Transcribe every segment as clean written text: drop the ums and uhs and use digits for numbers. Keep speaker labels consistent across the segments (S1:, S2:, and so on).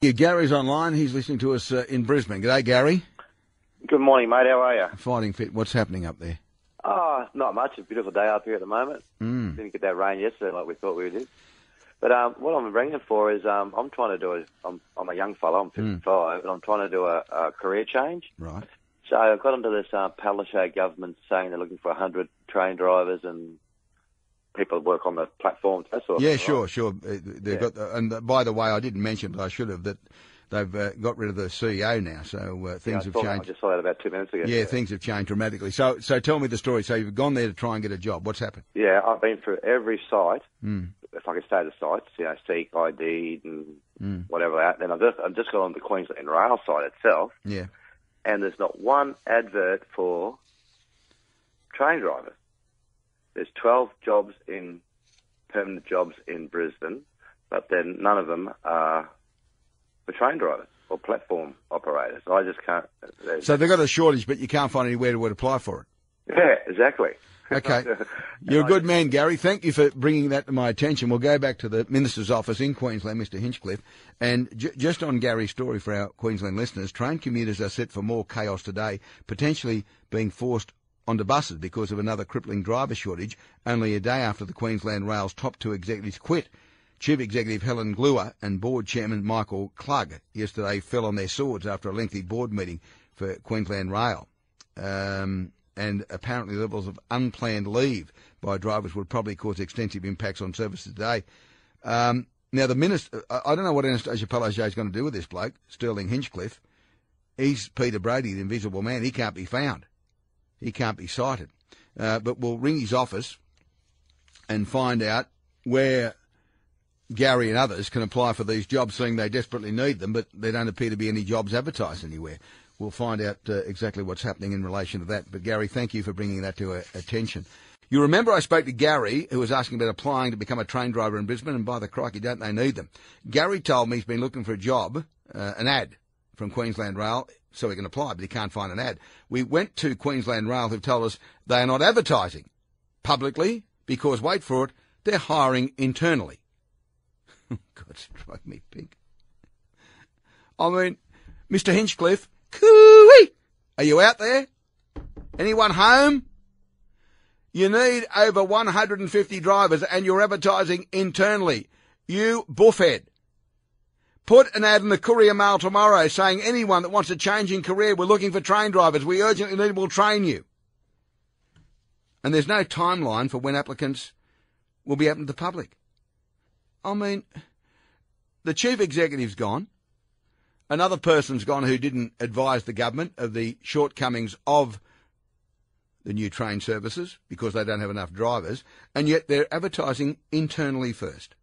S1: Yeah, Gary's online. He's listening to us in Brisbane. G'day, Gary.
S2: Good morning, mate. How are you?
S1: Fighting fit. What's happening up there?
S2: Oh, not much. It's a beautiful day up here at the moment. Didn't get that rain yesterday like we thought we did. But what I'm ringing for is I'm trying to do I'm a young fellow. I'm 55, and I'm trying to do a career change.
S1: Right.
S2: So I got into this Palaszczuk government saying they're looking for 100 train drivers and people that work on the platforms. That sort of thing,
S1: Sure,
S2: right?
S1: sure. They've got, and by the way, I didn't mention, but I should have, that they've got rid of the CEO now, so things have changed.
S2: I just saw that about 2 minutes ago.
S1: Yeah, things have changed dramatically. So tell me the story. So you've gone there to try and get a job. What's happened?
S2: Yeah, I've been through every site. If I can say the sites, Seek, ID, and whateve that. Then I've just got on the Queensland Rail site itself.
S1: Yeah.
S2: And there's not one advert for train drivers. There's 12 permanent jobs in Brisbane, but then none of them are for train drivers or platform operators. I just can't.
S1: So they've got a shortage, but you can't find anywhere to apply for it.
S2: Yeah, exactly.
S1: Okay. You're a good man, Gary. Thank you for bringing that to my attention. We'll go back to the Minister's office in Queensland, Mr Hinchcliffe. And just on Gary's story for our Queensland listeners, train commuters are set for more chaos today, potentially being forced onto buses because of another crippling driver shortage, only a day after the Queensland Rail's top two executives quit. Chief Executive Helen Gluer and Board Chairman Michael Klug yesterday fell on their swords after a lengthy board meeting for Queensland Rail. And apparently levels of unplanned leave by drivers would probably cause extensive impacts on services today. Now, the Minister, I don't know what Anastasia Palaszczuk is going to do with this bloke, Sterling Hinchcliffe. He's Peter Brady, the invisible man. He can't be found. He can't be cited. But we'll ring his office and find out where Gary and others can apply for these jobs, seeing they desperately need them, but there don't appear to be any jobs advertised anywhere. We'll find out exactly what's happening in relation to that. But, Gary, thank you for bringing that to attention. You remember I spoke to Gary, who was asking about applying to become a train driver in Brisbane, and by the crikey, don't they need them. Gary told me he's been looking for a job, an ad from Queensland Rail, so he can apply, but he can't find an ad. We went to Queensland Rail, who've told us they are not advertising publicly because, wait for it, they're hiring internally. God, strike me pink. I mean, Mr Hinchcliffe, cooey! Are you out there? Anyone home? You need over 150 drivers and you're advertising internally. You buffhead. Put an ad in the Courier Mail tomorrow saying anyone that wants a change in career, we're looking for train drivers. We urgently need, we'll train you. And there's no timeline for when applicants will be open to the public. I mean, the chief executive's gone. Another person's gone who didn't advise the government of the shortcomings of the new train services because they don't have enough drivers, and yet they're advertising internally first.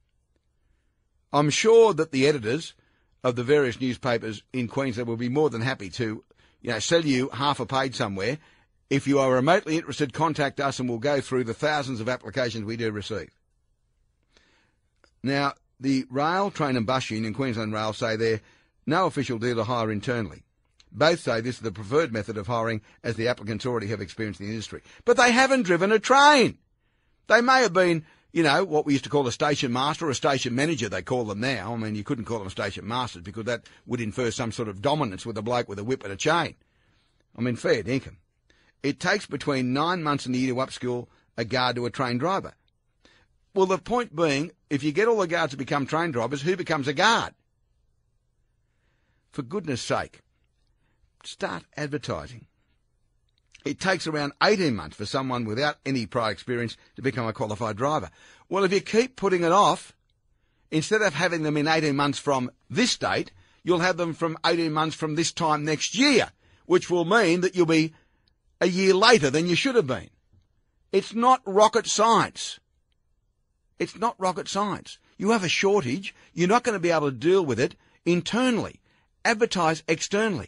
S1: I'm sure that the editors of the various newspapers in Queensland will be more than happy to, sell you half a page somewhere. If you are remotely interested, contact us and we'll go through the thousands of applications we do receive. Now, the Rail, Train and Bus Union, Queensland Rail, say they're no official deal to hire internally. Both say this is the preferred method of hiring as the applicants already have experience in the industry. But they haven't driven a train. They may have been, what we used to call a station master or a station manager, they call them now. I mean, you couldn't call them station masters because that would infer some sort of dominance with a bloke with a whip and a chain. I mean, fair dinkum. It takes between 9 months and a year to upskill a guard to a train driver. Well, the point being, if you get all the guards to become train drivers, who becomes a guard? For goodness sake, start advertising. It takes around 18 months for someone without any prior experience to become a qualified driver. Well, if you keep putting it off, instead of having them in 18 months from this date, you'll have them from 18 months from this time next year, which will mean that you'll be a year later than you should have been. It's not rocket science. It's not rocket science. You have a shortage. You're not going to be able to deal with it internally. Advertise externally.